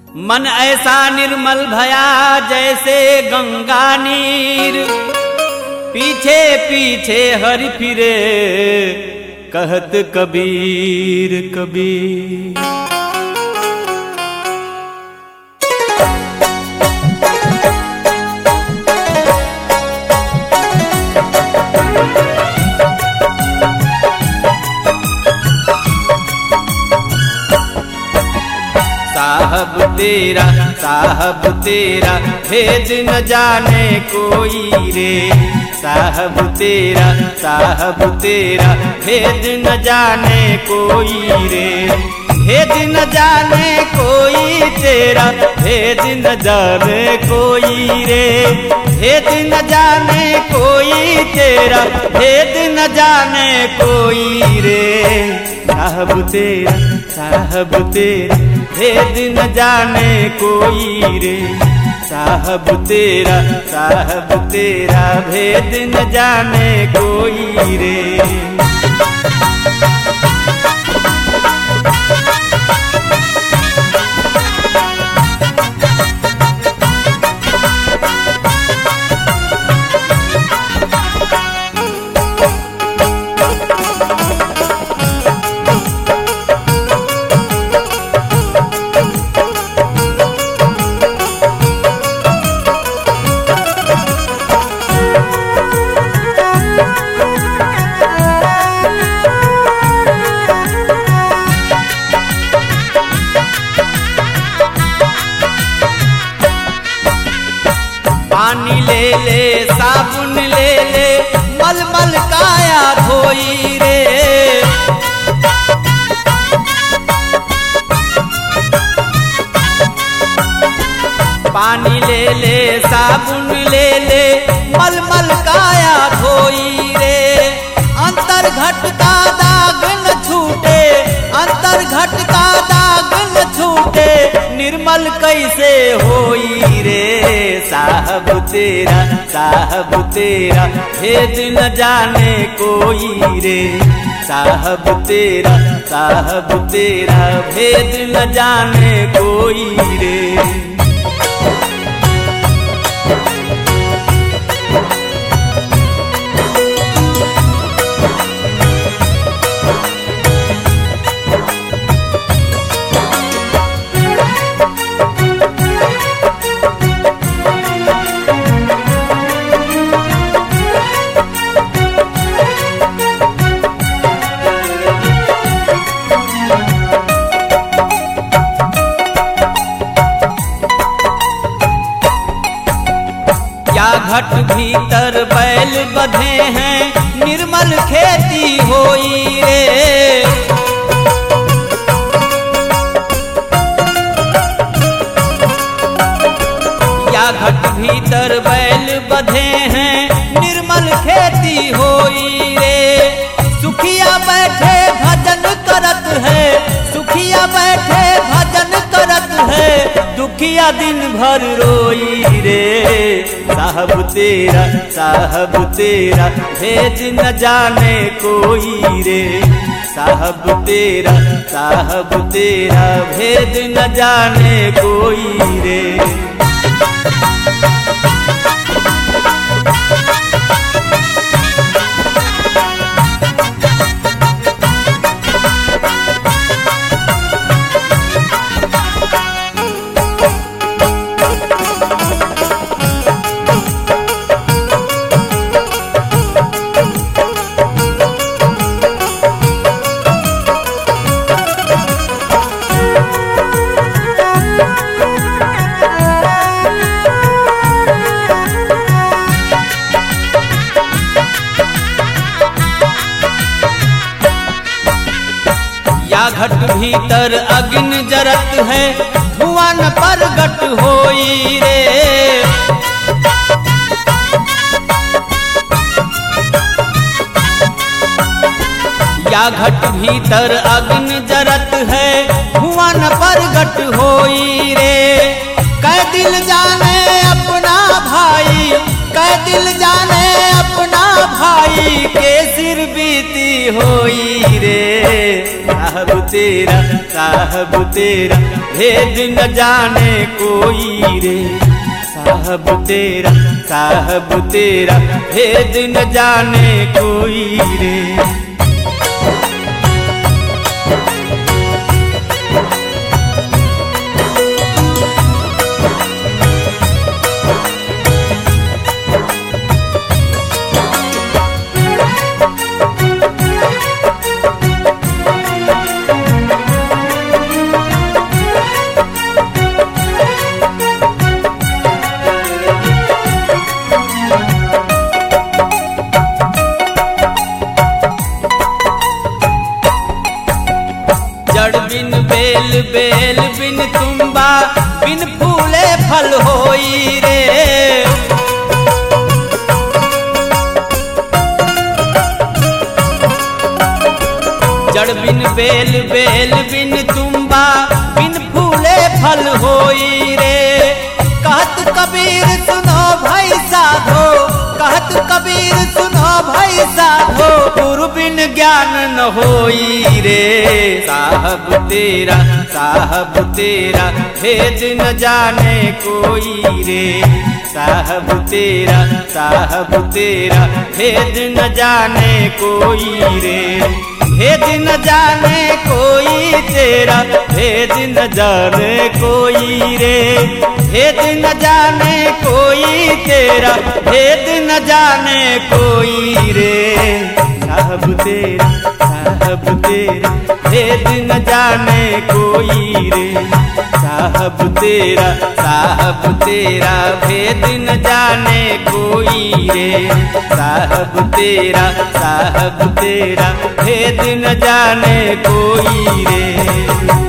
मन ऐसा निर्मल भया जैसे गंगा नीर, पीछे पीछे हरि फिरे कहत कबीर कबीर। साहब तेरा भेद न जाने कोई रे, साहब तेरा भेद न जाने कोई रे, भेद न जाने कोई तेरा, भेद न जाने कोई रे, भेद न जाने कोई तेरा, भेद न जाने कोई रे। साहब तेरा भेद न जाने कोई रे, साहब तेरा भेद न जाने कोई रे। पानी ले ले साबुन ले ले, मलमल काया धोई रे, पानी ले ले साबुन ले ले, मलमल काया धोई रे। अंतर घट का दाग न छूटे, अंतर घट का दाग न छूटे, निर्मल कैसे होई रे। साहब तेरा भेद न जाने कोई रे, साहब तेरा भेद न जाने कोई रे। या घट भीतर बैल बंधे हैं, निर्मल खेती होई रे। या घट भीतर बैल बंधे हैं, निर्मल खेती होई रे। सुखिया बैठे भजन करत है, सुखिया बैठे भजन करत है, दुखिया दिन भर रोई रे। साहब तेरा भेद न जाने कोई रे, साहब तेरा भेद न जाने कोई रे। या घट भीतर अग्नि जरत है, धुआं न प्रगट होई रे। या घट भीतर अग्नि जरत है, धुआं न प्रगट होई रे। कै दिल जाने अपना भाई, कै दिल जाने अपना भाई के सिर बीती होई रे। साहब तेरा भेद न जाने कोई रे। साहब तेरा भेद न जाने कोई रे। जड़ बिन बेल बेल बिन तुम्बा बिन फूले फल होई रे। जड़ बिन बेल बेल बिन तुम्बा बिन फूले फल होई रे। कहत कबीर सुनो भाई साधो, कहत कबीर सुनो भाई साधो, गुरु बिन ज्ञान न होई रे। साहब तेरा भेद न जाने कोई रे। साहब तेरा भेद न जाने कोई रे। भेद न जाने कोई तेरा, भेद न जाने कोई रे। भेद न जाने कोई तेरा, भेद न जाने कोई रे। साहब तेरा भेद न जाने कोई रे। साहब तेरा भेद न जाने कोई रे। साहब तेरा भेद न जाने कोई रे।